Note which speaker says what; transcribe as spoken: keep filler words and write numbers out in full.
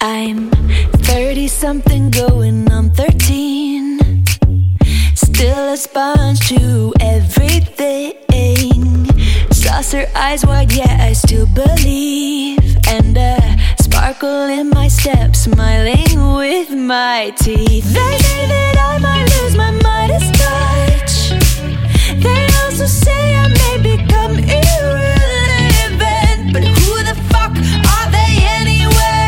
Speaker 1: I'm thirty something going on thirteen. Still a sponge to everything. Saucer eyes wide, yeah, I still believe. And a sparkle in my step, smiling with my teeth. They say that